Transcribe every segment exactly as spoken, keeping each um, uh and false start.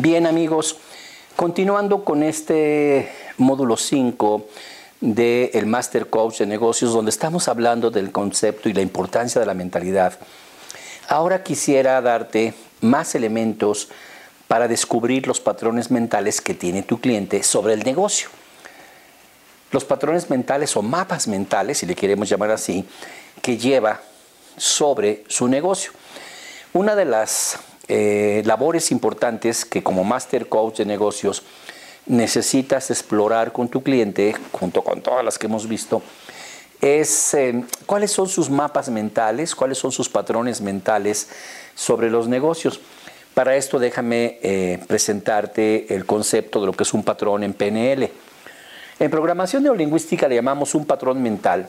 Bien, amigos, continuando con este módulo cinco del Master Coach de Negocios, donde estamos hablando del concepto y la importancia de la mentalidad. Ahora quisiera darte más elementos para descubrir los patrones mentales que tiene tu cliente sobre el negocio. Los patrones mentales o mapas mentales, si le queremos llamar así, que lleva sobre su negocio. Una de las eh, labores importantes que como Master Coach de Negocios necesitas explorar con tu cliente, junto con todas las que hemos visto, es eh, cuáles son sus mapas mentales, cuáles son sus patrones mentales sobre los negocios. Para esto déjame eh, presentarte el concepto de lo que es un patrón en P N L. En programación neurolingüística le llamamos un patrón mental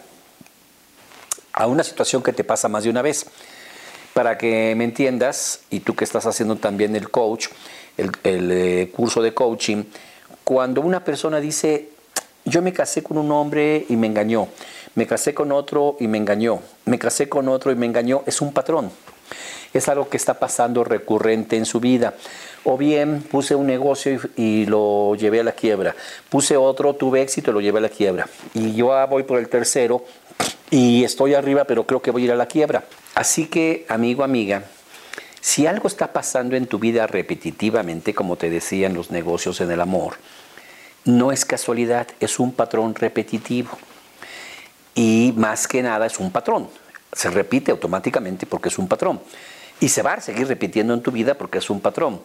a una situación que te pasa más de una vez. Para que me entiendas, y tú que estás haciendo también el coach, el, el eh, curso de coaching, cuando una persona dice, yo me casé con un hombre y me engañó, me casé con otro y me engañó, me casé con otro y me engañó, es un patrón. Es algo que está pasando recurrente en su vida. O bien puse un negocio y, y lo llevé a la quiebra. Puse otro, tuve éxito y lo llevé a la quiebra. Y yo voy por el tercero y estoy arriba, pero creo que voy a ir a la quiebra. Así que, amigo, amiga, si algo está pasando en tu vida repetitivamente, como te decía en los negocios, en el amor, no es casualidad, es un patrón repetitivo. Y más que nada es un patrón. Se repite automáticamente porque es un patrón. Y se va a seguir repitiendo en tu vida porque es un patrón.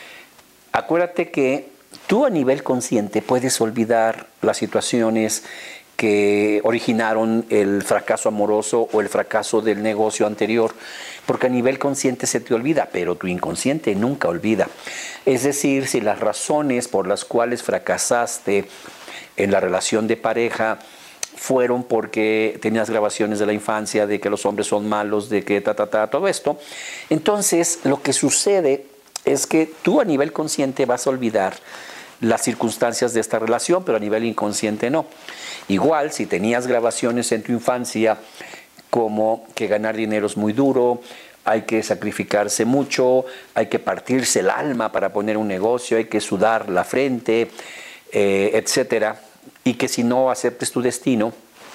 Acuérdate que tú a nivel consciente puedes olvidar las situaciones que originaron el fracaso amoroso o el fracaso del negocio anterior, porque a nivel consciente se te olvida, pero tu inconsciente nunca olvida. Es decir, si las razones por las cuales fracasaste en la relación de pareja fueron porque tenías grabaciones de la infancia, de que los hombres son malos, de que ta, ta, ta, todo esto, entonces lo que sucede es que tú a nivel consciente vas a olvidar las circunstancias de esta relación, pero a nivel inconsciente no. Igual, si tenías grabaciones en tu infancia como que ganar dinero es muy duro, hay que sacrificarse mucho, hay que partirse el alma para poner un negocio, hay que sudar la frente, eh, etcétera, y que si no aceptes tu destino,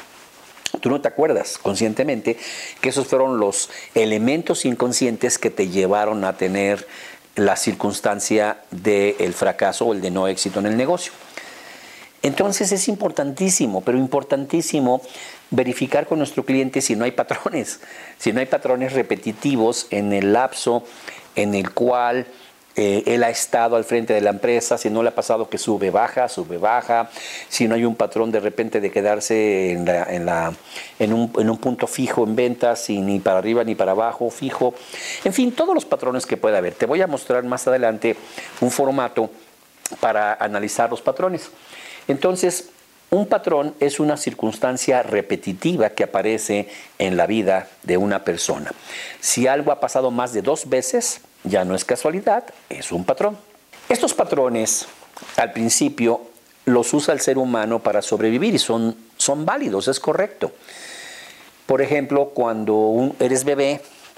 tú no te acuerdas conscientemente que esos fueron los elementos inconscientes que te llevaron a tener la circunstancia del fracaso o el de no éxito en el negocio. Entonces es importantísimo, pero importantísimo verificar con nuestro cliente si no hay patrones, si no hay patrones repetitivos en el lapso en el cual eh, él ha estado al frente de la empresa, si no le ha pasado que sube, baja, sube, baja, si no hay un patrón de repente de quedarse en, la, en, la, en, un, en un punto fijo en ventas, y ni para arriba ni para abajo, fijo. En fin, todos los patrones que pueda haber. Te voy a mostrar más adelante un formato para analizar los patrones. Entonces, un patrón es una circunstancia repetitiva que aparece en la vida de una persona. Si algo ha pasado más de dos veces, ya no es casualidad, es un patrón. Estos patrones, al principio, los usa el ser humano para sobrevivir y son, son válidos, es correcto. Por ejemplo, cuando un, eres bebé,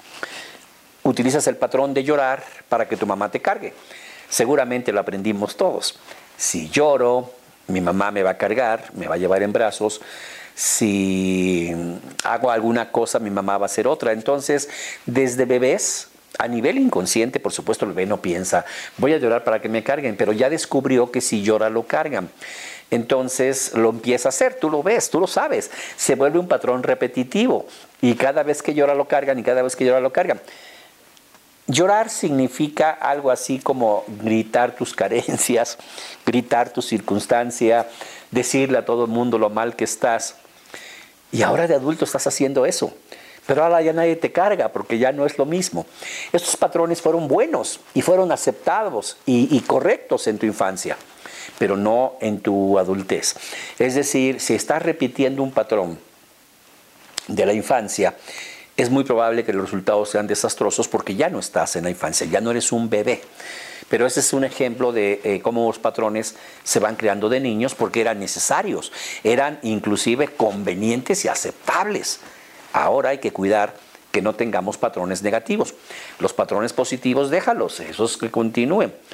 utilizas el patrón de llorar para que tu mamá te cargue. Seguramente lo aprendimos todos. Si lloro, mi mamá me va a cargar, me va a llevar en brazos. Si hago alguna cosa, mi mamá va a hacer otra. Entonces, desde bebés, a nivel inconsciente, por supuesto, el bebé no piensa, voy a llorar para que me carguen, pero ya descubrió que si llora lo cargan. Entonces lo empieza a hacer, tú lo ves, tú lo sabes. Se vuelve un patrón repetitivo y cada vez que llora lo cargan y cada vez que llora lo cargan. Llorar significa algo así como gritar tus carencias, gritar tu circunstancia, decirle a todo el mundo lo mal que estás. Y ahora de adulto estás haciendo eso. Pero ahora ya nadie te carga porque ya no es lo mismo. Estos patrones fueron buenos y fueron aceptados y, y correctos en tu infancia, pero no en tu adultez. Es decir, si estás repitiendo un patrón de la infancia, es muy probable que los resultados sean desastrosos porque ya no estás en la infancia, ya no eres un bebé. Pero ese es un ejemplo de eh, cómo los patrones se van creando de niños porque eran necesarios, eran inclusive convenientes y aceptables. Ahora hay que cuidar que no tengamos patrones negativos. Los patrones positivos, déjalos, esos que continúen.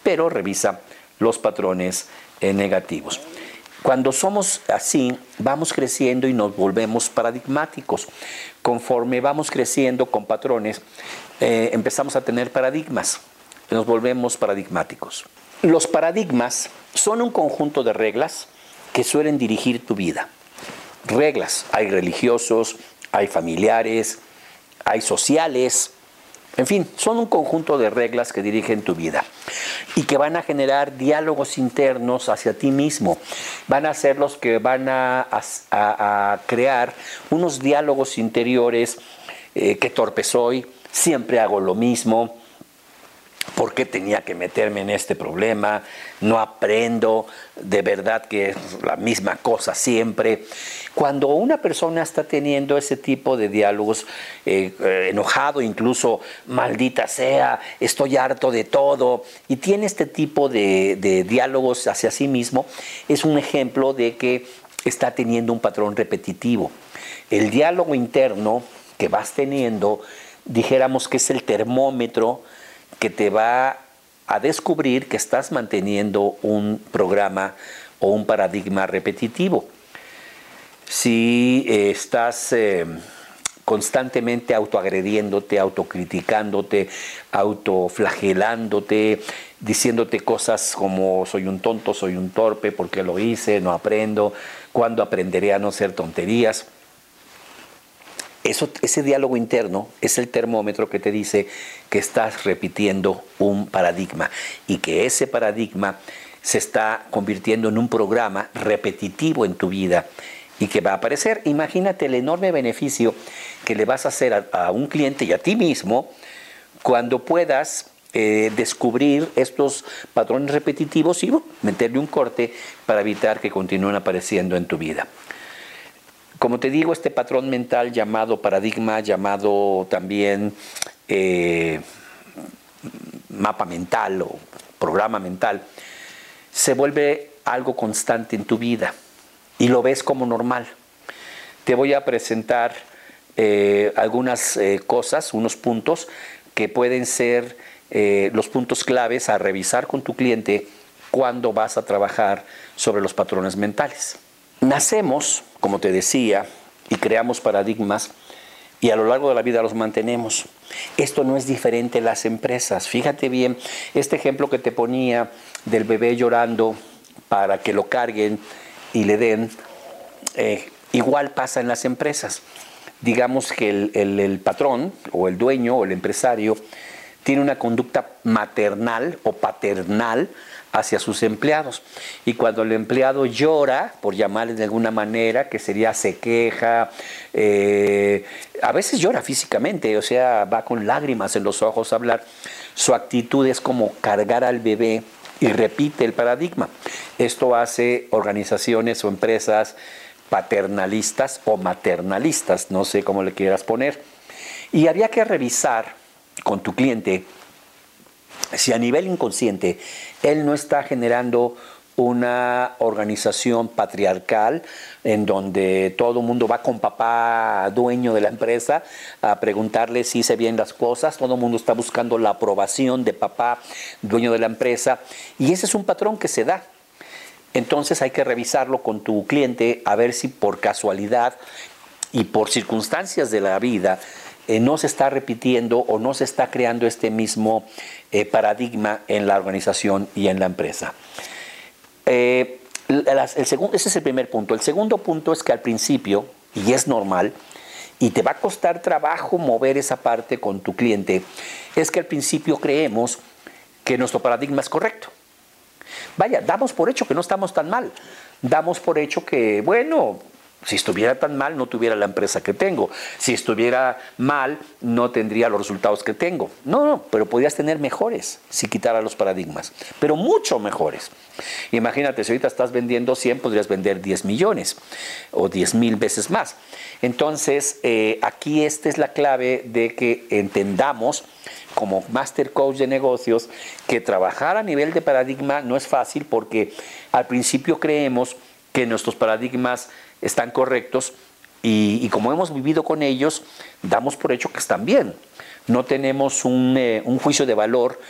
pero revisa los patrones eh, negativos. Cuando somos así, vamos creciendo y nos volvemos paradigmáticos. Conforme vamos creciendo con patrones, eh, empezamos a tener paradigmas, nos volvemos paradigmáticos. Los paradigmas son un conjunto de reglas que suelen dirigir tu vida. Reglas, hay religiosos, hay familiares, hay sociales, en fin, son un conjunto de reglas que dirigen tu vida y que van a generar diálogos internos hacia ti mismo. Van a ser los que van a, a, a crear unos diálogos interiores. Eh, qué torpe soy, siempre hago lo mismo. ¿Por qué tenía que meterme en este problema? No aprendo, de verdad que es la misma cosa siempre. Cuando una persona está teniendo ese tipo de diálogos, eh, eh, enojado, incluso maldita sea, estoy harto de todo, y tiene este tipo de, de diálogos hacia sí mismo, es un ejemplo de que está teniendo un patrón repetitivo. El diálogo interno que vas teniendo, dijéramos que es el termómetro que te va a descubrir que estás manteniendo un programa o un paradigma repetitivo. Si eh, estás eh, constantemente autoagrediéndote, autocriticándote, autoflagelándote, diciéndote cosas como soy un tonto, soy un torpe, porque lo hice, no aprendo, ¿cuándo aprenderé a no hacer tonterías? Eso, ese diálogo interno es el termómetro que te dice que estás repitiendo un paradigma y que ese paradigma se está convirtiendo en un programa repetitivo en tu vida y que va a aparecer. Imagínate el enorme beneficio que le vas a hacer a, a un cliente y a ti mismo cuando puedas eh, descubrir estos patrones repetitivos y uh, meterle un corte para evitar que continúen apareciendo en tu vida. Como te digo, este patrón mental llamado paradigma, llamado también eh, mapa mental o programa mental, se vuelve algo constante en tu vida y lo ves como normal. Te voy a presentar eh, algunas eh, cosas, unos puntos que pueden ser eh, los puntos claves a revisar con tu cliente cuando vas a trabajar sobre los patrones mentales. Nacemos, como te decía, y creamos paradigmas y a lo largo de la vida los mantenemos. Esto no es diferente en las empresas. Fíjate bien, este ejemplo que te ponía del bebé llorando para que lo carguen y le den, eh, igual pasa en las empresas. Digamos que el, el, el patrón o el dueño o el empresario tiene una conducta maternal o paternal hacia sus empleados. Y cuando el empleado llora, por llamarle de alguna manera, que sería se queja, eh, a veces llora físicamente, o sea, va con lágrimas en los ojos a hablar, su actitud es como cargar al bebé y repite el paradigma. Esto hace organizaciones o empresas paternalistas o maternalistas, no sé cómo le quieras poner. Y había que revisar con tu cliente si a nivel inconsciente él no está generando una organización patriarcal en donde todo el mundo va con papá dueño de la empresa a preguntarle si hice bien las cosas, todo el mundo está buscando la aprobación de papá dueño de la empresa y ese es un patrón que se da. Entonces hay que revisarlo con tu cliente a ver si por casualidad y por circunstancias de la vida Eh, no se está repitiendo o no se está creando este mismo eh, paradigma en la organización y en la empresa. Eh, el, el segundo, ese es el primer punto. El segundo punto es que al principio, y es normal, y te va a costar trabajo mover esa parte con tu cliente, es que al principio creemos que nuestro paradigma es correcto. Vaya, damos por hecho que no estamos tan mal. Damos por hecho que, bueno, si estuviera tan mal, no tuviera la empresa que tengo. Si estuviera mal, no tendría los resultados que tengo. No, no, pero podrías tener mejores si quitaras los paradigmas, pero mucho mejores. Imagínate, si ahorita estás vendiendo cien, podrías vender diez millones o diez mil veces más. Entonces, eh, aquí esta es la clave de que entendamos como Master Coach de negocios que trabajar a nivel de paradigma no es fácil porque al principio creemos que nuestros paradigmas están correctos y, y como hemos vivido con ellos, damos por hecho que están bien. No tenemos un, eh, un juicio de valor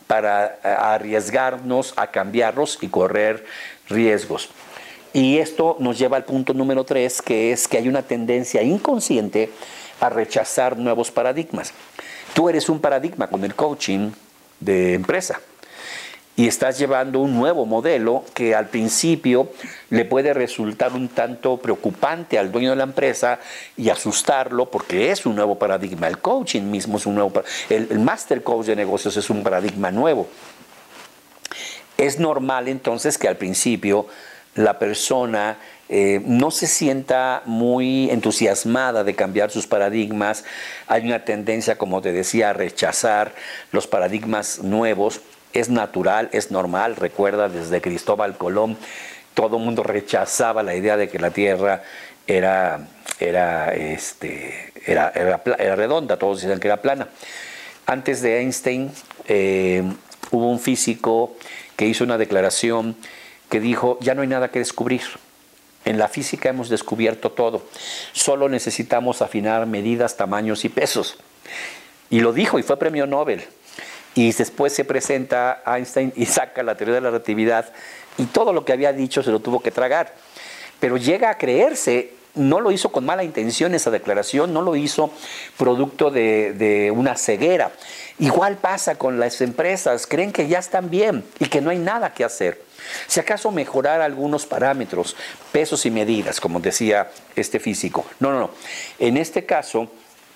para arriesgarnos a cambiarlos y correr riesgos. Y esto nos lleva al punto número tres, que es que hay una tendencia inconsciente a rechazar nuevos paradigmas. Tú eres un paradigma con el coaching de empresa y estás llevando un nuevo modelo que al principio le puede resultar un tanto preocupante al dueño de la empresa y asustarlo porque es un nuevo paradigma. El coaching mismo es un nuevo paradigma. El, el Master Coach de negocios es un paradigma nuevo. Es normal entonces que al principio la persona eh, no se sienta muy entusiasmada de cambiar sus paradigmas. Hay una tendencia, como te decía, a rechazar los paradigmas nuevos. Es natural, es normal. Recuerda, desde Cristóbal Colón, todo el mundo rechazaba la idea de que la Tierra era, era, este, era, era, era redonda, todos decían que era plana. Antes de Einstein eh, hubo un físico que hizo una declaración que dijo, ya no hay nada que descubrir. En la física hemos descubierto todo. Solo necesitamos afinar medidas, tamaños y pesos. Y lo dijo y fue premio Nobel. Y después se presenta Einstein y saca la teoría de la relatividad y todo lo que había dicho se lo tuvo que tragar. Pero llega a creerse, no lo hizo con mala intención esa declaración, no lo hizo producto de, de una ceguera. Igual pasa con las empresas, creen que ya están bien y que no hay nada que hacer. Si acaso mejorar algunos parámetros, pesos y medidas, como decía este físico. No, no, no. En este caso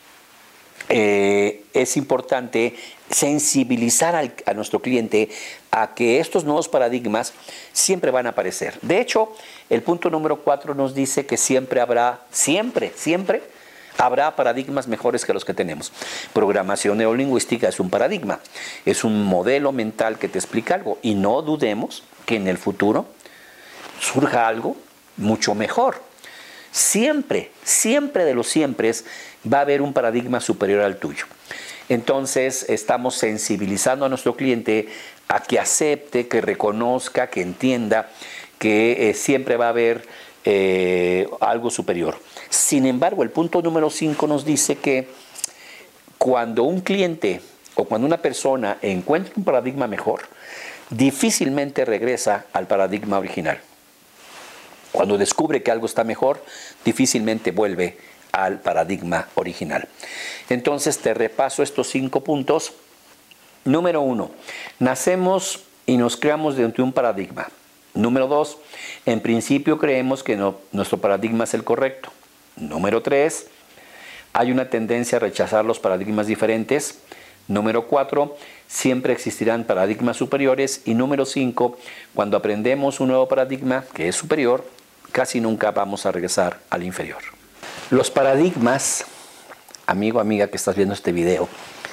eh, es importante sensibilizar al, a nuestro cliente a que estos nuevos paradigmas siempre van a aparecer. De hecho, el punto número cuatro nos dice que siempre habrá, siempre, siempre habrá paradigmas mejores que los que tenemos. Programación neurolingüística es un paradigma, es un modelo mental que te explica algo y no dudemos que en el futuro surja algo mucho mejor. Siempre, siempre de los siempre va a haber un paradigma superior al tuyo. Entonces estamos sensibilizando a nuestro cliente a que acepte, que reconozca, que entienda que eh, siempre va a haber eh, algo superior. Sin embargo, el punto número cinco nos dice que cuando un cliente o cuando una persona encuentra un paradigma mejor, difícilmente regresa al paradigma original. Cuando descubre que algo está mejor, difícilmente vuelve al paradigma original. Entonces te repaso estos cinco puntos. Número uno, nacemos y nos creamos dentro de un paradigma. Número dos, en principio creemos que no, nuestro paradigma es el correcto. Número tres, hay una tendencia a rechazar los paradigmas diferentes. Número cuatro, siempre existirán paradigmas superiores. Y número cinco, cuando aprendemos un nuevo paradigma que es superior, casi nunca vamos a regresar al inferior. Los paradigmas, amigo, amiga que estás viendo este video,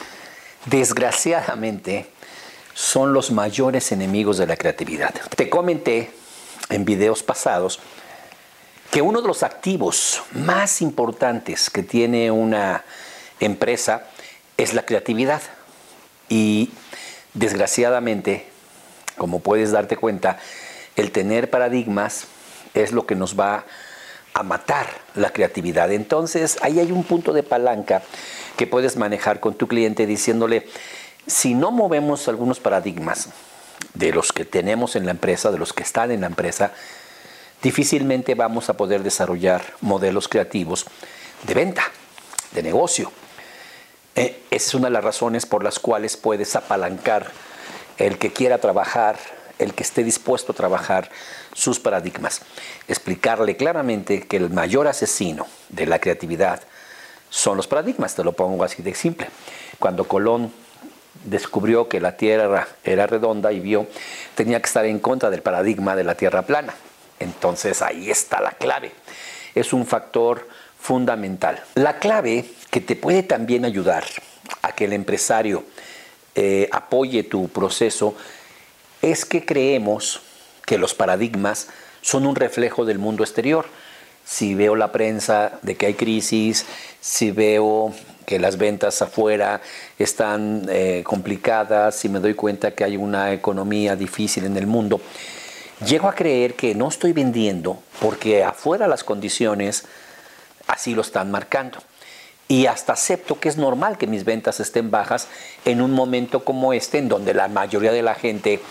desgraciadamente son los mayores enemigos de la creatividad. Te comenté en videos pasados que uno de los activos más importantes que tiene una empresa es la creatividad. Y desgraciadamente, como puedes darte cuenta, el tener paradigmas es lo que nos va a matar la creatividad. Entonces, ahí hay un punto de palanca que puedes manejar con tu cliente diciéndole, si no movemos algunos paradigmas de los que tenemos en la empresa, de los que están en la empresa, difícilmente vamos a poder desarrollar modelos creativos de venta, de negocio. Eh, esa es una de las razones por las cuales puedes apalancar el que quiera trabajar, el que esté dispuesto a trabajar sus paradigmas. Explicarle claramente que el mayor asesino de la creatividad son los paradigmas, te lo pongo así de simple. Cuando Colón descubrió que la Tierra era redonda y vio, tenía que estar en contra del paradigma de la Tierra plana. Entonces ahí está la clave. Es un factor fundamental. La clave que te puede también ayudar a que el empresario eh, apoye tu proceso es que creemos que los paradigmas son un reflejo del mundo exterior. Si veo la prensa de que hay crisis, si veo que las ventas afuera están eh, complicadas, si me doy cuenta que hay una economía difícil en el mundo, llego a creer que no estoy vendiendo porque afuera las condiciones así lo están marcando. y hasta acepto que es normal que mis ventas estén bajas en un momento como este, en donde la mayoría de la gente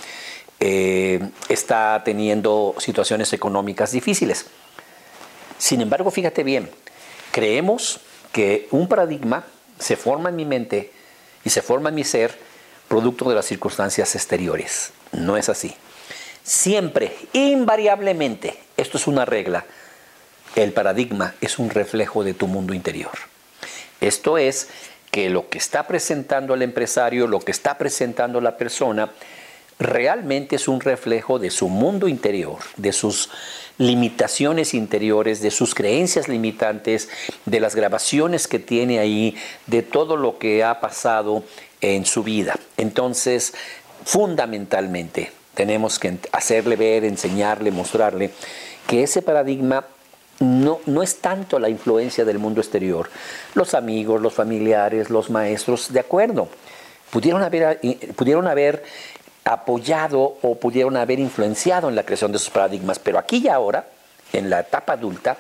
eh, está teniendo situaciones económicas difíciles. Sin embargo, fíjate bien, creemos que un paradigma se forma en mi mente y se forma en mi ser producto de las circunstancias exteriores. No es así. Siempre, invariablemente, esto es una regla, el paradigma es un reflejo de tu mundo interior. Esto es que lo que está presentando el empresario, lo que está presentando la persona, realmente es un reflejo de su mundo interior, de sus limitaciones interiores, de sus creencias limitantes, de las grabaciones que tiene ahí, de todo lo que ha pasado en su vida. Entonces, fundamentalmente, tenemos que hacerle ver, enseñarle, mostrarle que ese paradigma No, no es tanto la influencia del mundo exterior. Los amigos, los familiares, los maestros, de acuerdo, pudieron haber, pudieron haber apoyado o pudieron haber influenciado en la creación de esos paradigmas, pero aquí y ahora, en la etapa adulta,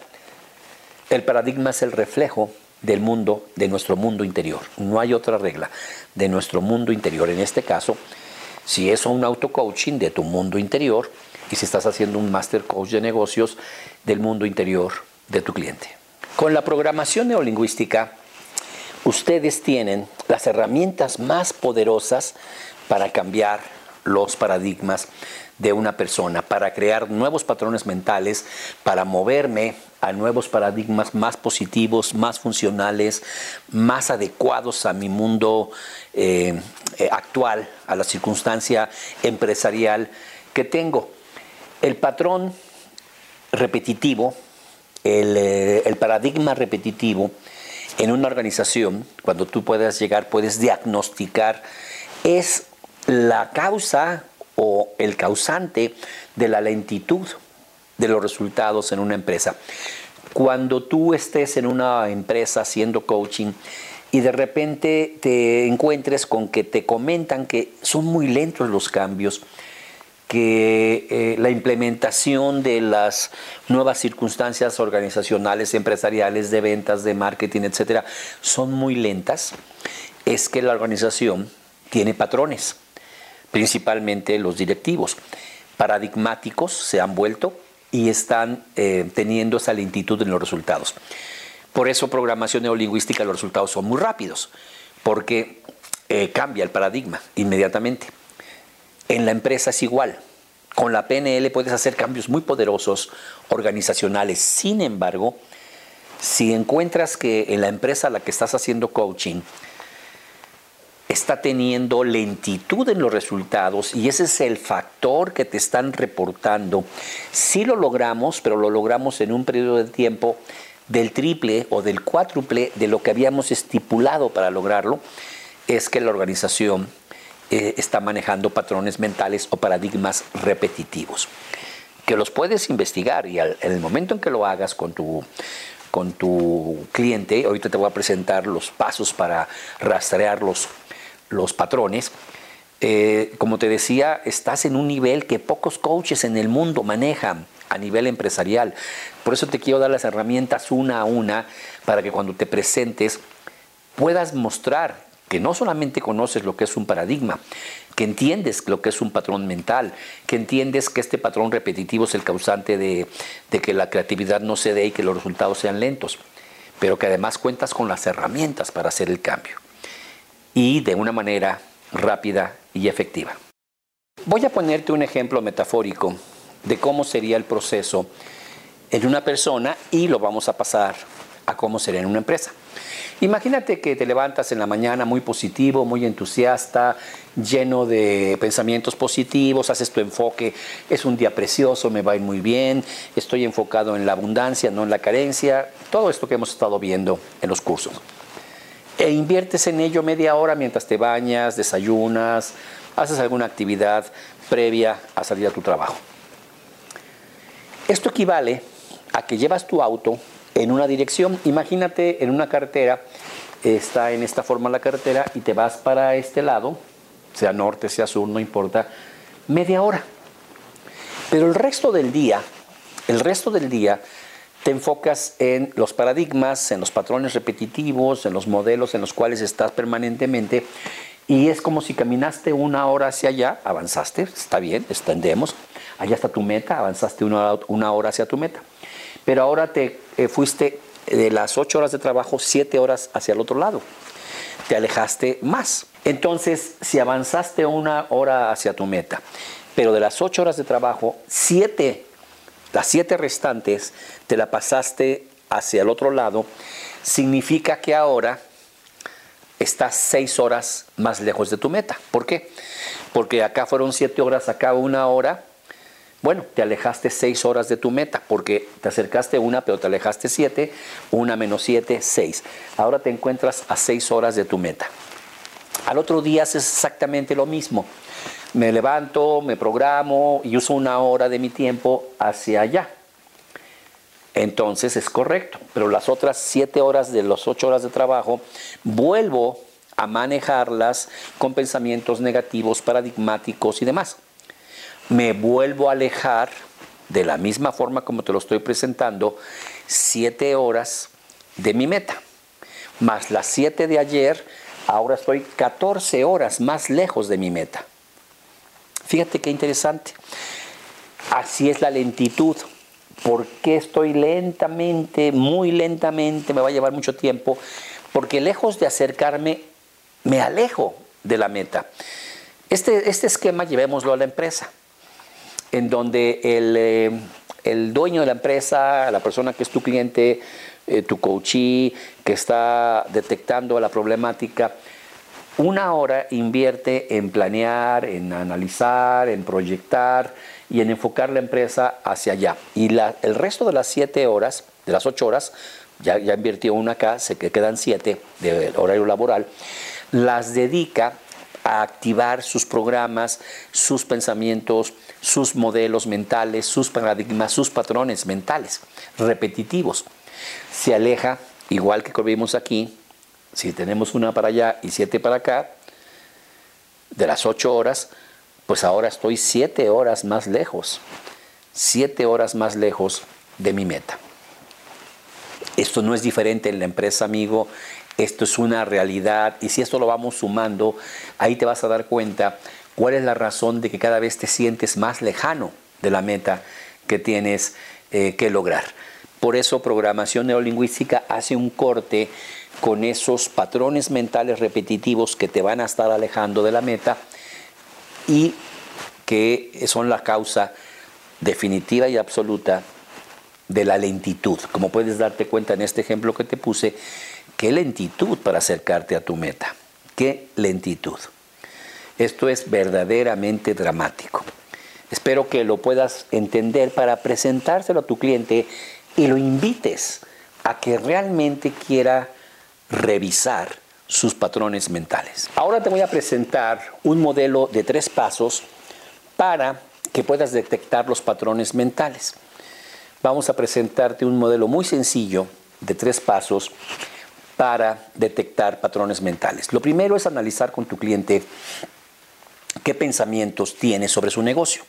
el paradigma es el reflejo del mundo, de nuestro mundo interior. No hay otra regla, de nuestro mundo interior. En este caso, si es un auto-coaching de tu mundo interior, y si estás haciendo un Master Coach de negocios del mundo interior de tu cliente. Con la programación neurolingüística, ustedes tienen las herramientas más poderosas para cambiar los paradigmas de una persona, para crear nuevos patrones mentales, para moverme a nuevos paradigmas más positivos, más funcionales, más adecuados a mi mundo eh, eh, actual, a la circunstancia empresarial que tengo. El patrón repetitivo, el, eh, el paradigma repetitivo en una organización, cuando tú puedas llegar, puedes diagnosticar, es la causa o el causante de la lentitud de los resultados en una empresa. Cuando tú estés en una empresa haciendo coaching y de repente te encuentres con que te comentan que son muy lentos los cambios, que eh, la implementación de las nuevas circunstancias organizacionales, empresariales, de ventas, de marketing, etcétera, son muy lentas, es que la organización tiene patrones, principalmente los directivos, paradigmáticos se han vuelto y están eh, teniendo esa lentitud en los resultados. Por eso, programación neurolingüística, los resultados son muy rápidos, porque eh, cambia el paradigma inmediatamente. En la empresa es igual. Con la P N L puedes hacer cambios muy poderosos organizacionales. Sin embargo, si encuentras que en la empresa a la que estás haciendo coaching está teniendo lentitud en los resultados y ese es el factor que te están reportando, sí lo logramos, pero lo logramos en un periodo de tiempo del triple o del cuádruple de lo que habíamos estipulado para lograrlo, es que la organización Eh, está manejando patrones mentales o paradigmas repetitivos, que los puedes investigar y al, en el momento en que lo hagas con tu, con tu cliente, ahorita te voy a presentar los pasos para rastrear los, los patrones. Eh, como te decía, estás en un nivel que pocos coaches en el mundo manejan a nivel empresarial. Por eso te quiero dar las herramientas una a una para que cuando te presentes puedas mostrar que no solamente conoces lo que es un paradigma, que entiendes lo que es un patrón mental, que entiendes que este patrón repetitivo es el causante de, de que la creatividad no se dé y que los resultados sean lentos, pero que además cuentas con las herramientas para hacer el cambio y de una manera rápida y efectiva. Voy a ponerte un ejemplo metafórico de cómo sería el proceso en una persona y lo vamos a pasar a cómo sería en una empresa. Imagínate que te levantas en la mañana muy positivo, muy entusiasta, lleno de pensamientos positivos, haces tu enfoque, es un día precioso, me va a ir muy bien, estoy enfocado en la abundancia, no en la carencia, todo esto que hemos estado viendo en los cursos. E inviertes en ello media hora mientras te bañas, desayunas, haces alguna actividad previa a salir a tu trabajo. Esto equivale a que llevas tu auto en una dirección. Imagínate en una carretera, está en esta forma la carretera y te vas para este lado, sea norte, sea sur, no importa, media hora. Pero el resto del día, el resto del día te enfocas en los paradigmas, en los patrones repetitivos, en los modelos en los cuales estás permanentemente, y es como si caminaste una hora hacia allá, avanzaste, está bien, extendemos, allá está tu meta, avanzaste una, una hora hacia tu meta, pero ahora te eh, fuiste de las ocho horas de trabajo, siete horas hacia el otro lado, te alejaste más. Entonces, si avanzaste una hora hacia tu meta, pero de las ocho horas de trabajo, siete, las siete restantes te la pasaste hacia el otro lado, significa que ahora estás seis horas más lejos de tu meta. ¿Por qué? Porque acá fueron siete horas, acá una hora. Bueno, te alejaste seis horas de tu meta, porque te acercaste una, pero te alejaste siete, una menos siete, seis. Ahora te encuentras a seis horas de tu meta. Al otro día haces exactamente lo mismo. Me levanto, me programo y uso una hora de mi tiempo hacia allá. Entonces es correcto, pero las otras siete horas de las ocho horas de trabajo, vuelvo a manejarlas con pensamientos negativos, paradigmáticos y demás. Me vuelvo a alejar de la misma forma como te lo estoy presentando, siete horas de mi meta. Más las siete de ayer, ahora estoy catorce horas más lejos de mi meta. Fíjate qué interesante. Así es la lentitud. ¿Por qué estoy lentamente, muy lentamente, me va a llevar mucho tiempo? Porque lejos de acercarme, me alejo de la meta. Este, este esquema llevémoslo a la empresa, en donde el, eh, el dueño de la empresa, la persona que es tu cliente, eh, tu coachee, que está detectando la problemática, una hora invierte en planear, en analizar, en proyectar y en enfocar la empresa hacia allá. Y la, el resto de las siete horas, de las ocho horas, ya, ya invirtió una acá, se quedan siete de horario laboral, las dedica a activar sus programas, sus pensamientos, sus modelos mentales, sus paradigmas, sus patrones mentales repetitivos. Se aleja, igual que vimos aquí, si tenemos una para allá y siete para acá, de las ocho horas, pues ahora estoy siete horas más lejos, siete horas más lejos de mi meta. Esto no es diferente en la empresa, amigo, esto es una realidad, y si esto lo vamos sumando, ahí te vas a dar cuenta cuál es la razón de que cada vez te sientes más lejano de la meta que tienes eh, que lograr. Por eso programación neurolingüística hace un corte con esos patrones mentales repetitivos que te van a estar alejando de la meta y que son la causa definitiva y absoluta de la lentitud. Como puedes darte cuenta en este ejemplo que te puse, qué lentitud para acercarte a tu meta, qué lentitud. Esto es verdaderamente dramático. Espero que lo puedas entender para presentárselo a tu cliente y lo invites a que realmente quiera revisar sus patrones mentales. Ahora te voy a presentar un modelo de tres pasos para que puedas detectar los patrones mentales. Vamos a presentarte un modelo muy sencillo de tres pasos para detectar patrones mentales. Lo primero es analizar con tu cliente qué pensamientos tiene sobre su negocio.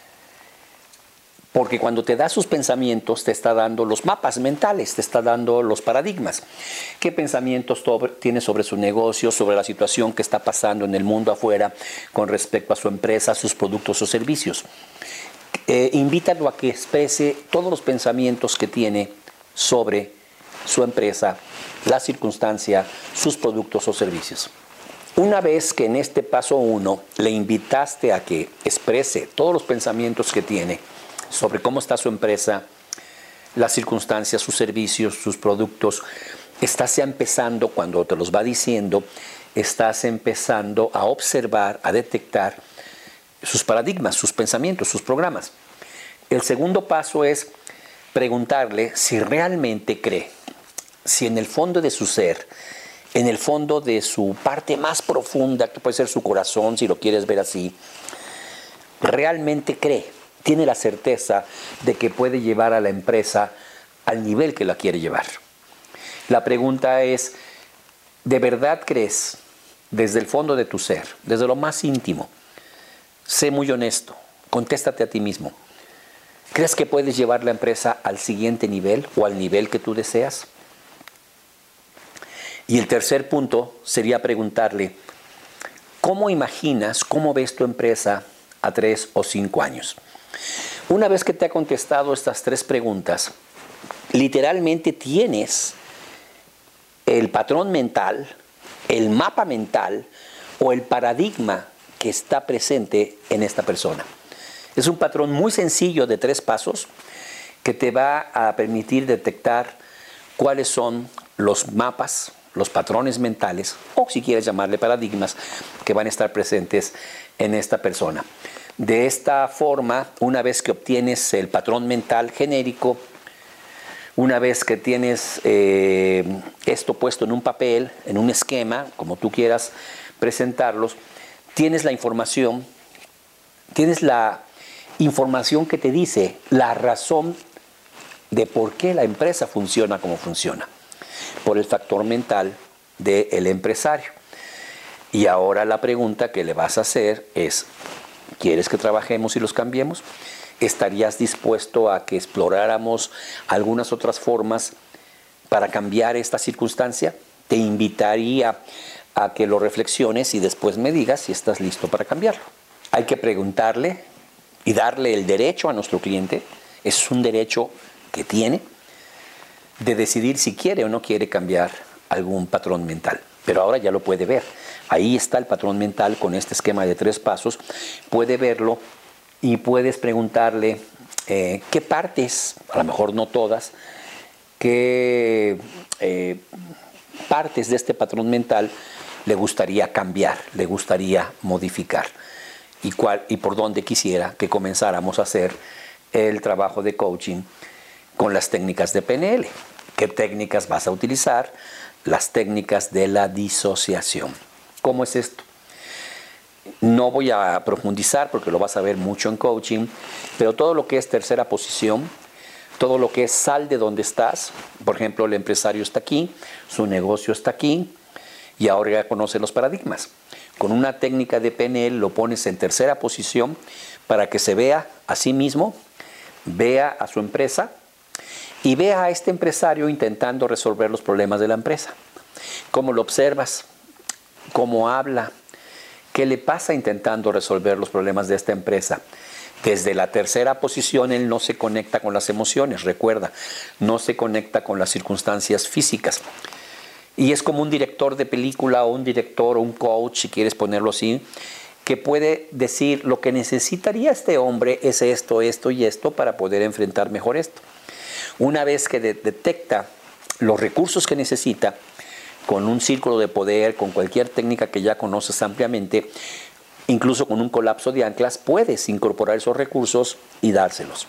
Porque cuando te da sus pensamientos, te está dando los mapas mentales, te está dando los paradigmas. ¿Qué pensamientos tiene sobre su negocio, sobre la situación que está pasando en el mundo afuera con respecto a su empresa, sus productos o servicios? Eh, invítalo a que exprese todos los pensamientos que tiene sobre su empresa, la circunstancia, sus productos o servicios. Una vez que en este paso uno le invitaste a que exprese todos los pensamientos que tiene sobre cómo está su empresa, las circunstancias, sus servicios, sus productos, estás ya empezando, cuando te los va diciendo, estás empezando a observar, a detectar sus paradigmas, sus pensamientos, sus programas. El segundo paso es preguntarle si realmente cree, si en el fondo de su ser, en el fondo de su parte más profunda, que puede ser su corazón, si lo quieres ver así, realmente cree, tiene la certeza de que puede llevar a la empresa al nivel que la quiere llevar. La pregunta es, ¿de verdad crees desde el fondo de tu ser, desde lo más íntimo? Sé muy honesto, contéstate a ti mismo. ¿Crees que puedes llevar la empresa al siguiente nivel o al nivel que tú deseas? Y el tercer punto sería preguntarle, ¿cómo imaginas, cómo ves tu empresa a tres o cinco años? Una vez que te ha contestado estas tres preguntas, literalmente tienes el patrón mental, el mapa mental o el paradigma que está presente en esta persona. Es un patrón muy sencillo de tres pasos que te va a permitir detectar cuáles son los mapas, los patrones mentales, o si quieres llamarle paradigmas, que van a estar presentes en esta persona. De esta forma, una vez que obtienes el patrón mental genérico, una vez que tienes eh, esto puesto en un papel, en un esquema, como tú quieras presentarlos, tienes la información, tienes la información que te dice la razón de por qué la empresa funciona como funciona, por el factor mental del empresario. Y ahora la pregunta que le vas a hacer es, ¿quieres que trabajemos y los cambiemos? ¿Estarías dispuesto a que exploráramos algunas otras formas para cambiar esta circunstancia? Te invitaría a que lo reflexiones y después me digas si estás listo para cambiarlo. Hay que preguntarle y darle el derecho a nuestro cliente, es un derecho que tiene, de decidir si quiere o no quiere cambiar algún patrón mental. Pero ahora ya lo puede ver. Ahí está el patrón mental con este esquema de tres pasos. Puede verlo y puedes preguntarle eh, qué partes, a lo mejor no todas, qué eh, partes de este patrón mental le gustaría cambiar, le gustaría modificar y, cuál, y por dónde quisiera que comenzáramos a hacer el trabajo de coaching con las técnicas de P N L. ¿Qué técnicas vas a utilizar? Las técnicas de la disociación. ¿Cómo es esto? No voy a profundizar porque lo vas a ver mucho en coaching, pero todo lo que es tercera posición, todo lo que es sal de donde estás, por ejemplo, el empresario está aquí, su negocio está aquí, y ahora ya conoce los paradigmas. Con una técnica de P N L lo pones en tercera posición para que se vea a sí mismo, vea a su empresa y vea a este empresario intentando resolver los problemas de la empresa. ¿Cómo lo observas? ¿Cómo habla? ¿Qué le pasa intentando resolver los problemas de esta empresa? Desde la tercera posición él no se conecta con las emociones, recuerda, no se conecta con las circunstancias físicas. Y es como un director de película o un director o un coach, si quieres ponerlo así, que puede decir lo que necesitaría este hombre es esto, esto y esto para poder enfrentar mejor esto. Una vez que de- detecta los recursos que necesita, con un círculo de poder, con cualquier técnica que ya conoces ampliamente, incluso con un colapso de anclas, puedes incorporar esos recursos y dárselos.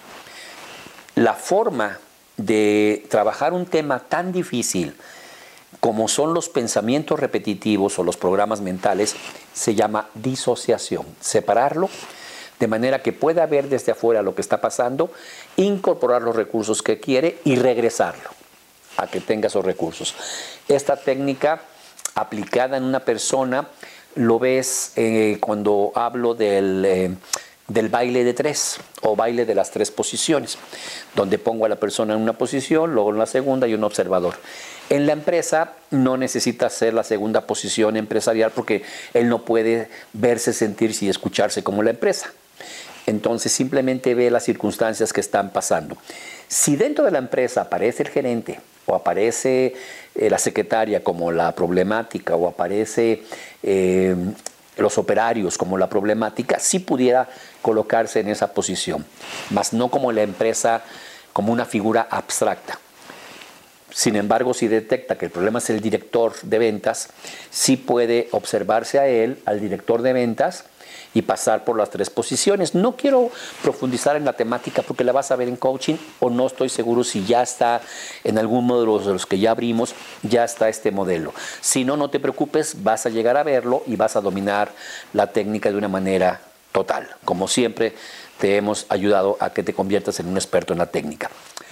La forma de trabajar un tema tan difícil como son los pensamientos repetitivos o los programas mentales, se llama disociación. Separarlo de manera que pueda ver desde afuera lo que está pasando, incorporar los recursos que quiere y regresarlo a que tenga esos recursos. Esta técnica aplicada en una persona lo ves eh, cuando hablo del, eh, del baile de tres o baile de las tres posiciones, donde pongo a la persona en una posición, luego en la segunda y un observador. En la empresa no necesita ser la segunda posición empresarial porque él no puede verse, sentirse y escucharse como la empresa. Entonces simplemente ve las circunstancias que están pasando. Si dentro de la empresa aparece el gerente o aparece eh, la secretaria como la problemática o aparece eh, los operarios como la problemática, sí pudiera colocarse en esa posición, mas no como la empresa, como una figura abstracta. Sin embargo, si detecta que el problema es el director de ventas, sí puede observarse a él, al director de ventas, y pasar por las tres posiciones. No quiero profundizar en la temática porque la vas a ver en coaching, o no estoy seguro si ya está en algún módulo de los que ya abrimos, ya está este modelo. Si no, no te preocupes, vas a llegar a verlo y vas a dominar la técnica de una manera total. Como siempre, te hemos ayudado a que te conviertas en un experto en la técnica.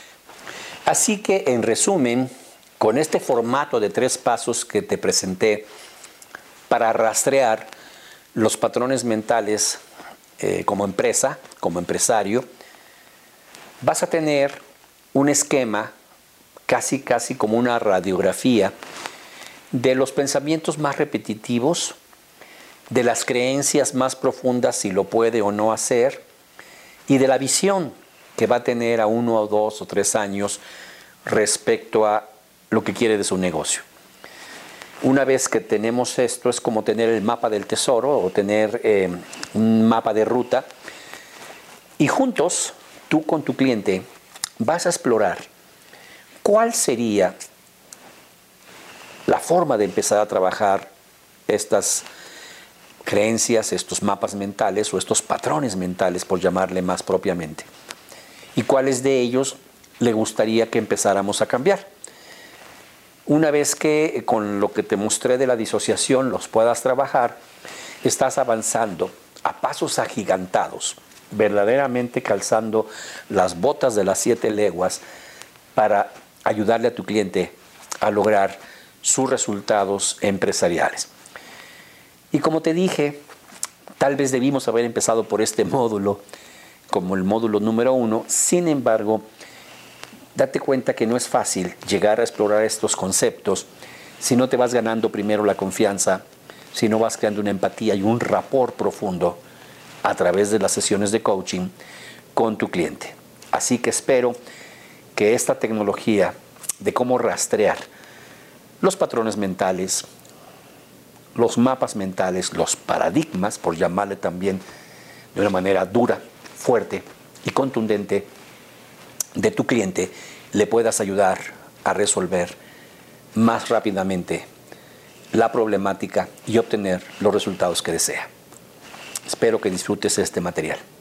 Así que, en resumen, con este formato de tres pasos que te presenté para rastrear los patrones mentales eh, como empresa, como empresario, vas a tener un esquema, casi, casi como una radiografía, de los pensamientos más repetitivos, de las creencias más profundas, si lo puede o no hacer, y de la visión que va a tener a uno o dos o tres años respecto a lo que quiere de su negocio. Una vez que tenemos esto, es como tener el mapa del tesoro o tener eh, un mapa de ruta, y juntos, tú con tu cliente, vas a explorar cuál sería la forma de empezar a trabajar estas creencias, estos mapas mentales o estos patrones mentales, por llamarle más propiamente, y cuáles de ellos le gustaría que empezáramos a cambiar. Una vez que con lo que te mostré de la disociación los puedas trabajar, estás avanzando a pasos agigantados, verdaderamente calzando las botas de las siete leguas para ayudarle a tu cliente a lograr sus resultados empresariales. Y como te dije, tal vez debimos haber empezado por este módulo como el módulo número uno. Sin embargo, date cuenta que no es fácil llegar a explorar estos conceptos si no te vas ganando primero la confianza, si no vas creando una empatía y un rapport profundo a través de las sesiones de coaching con tu cliente. Así que espero que esta tecnología de cómo rastrear los patrones mentales, los mapas mentales, los paradigmas, por llamarle también de una manera dura, fuerte y contundente, de tu cliente, le puedas ayudar a resolver más rápidamente la problemática y obtener los resultados que desea. Espero que disfrutes este material.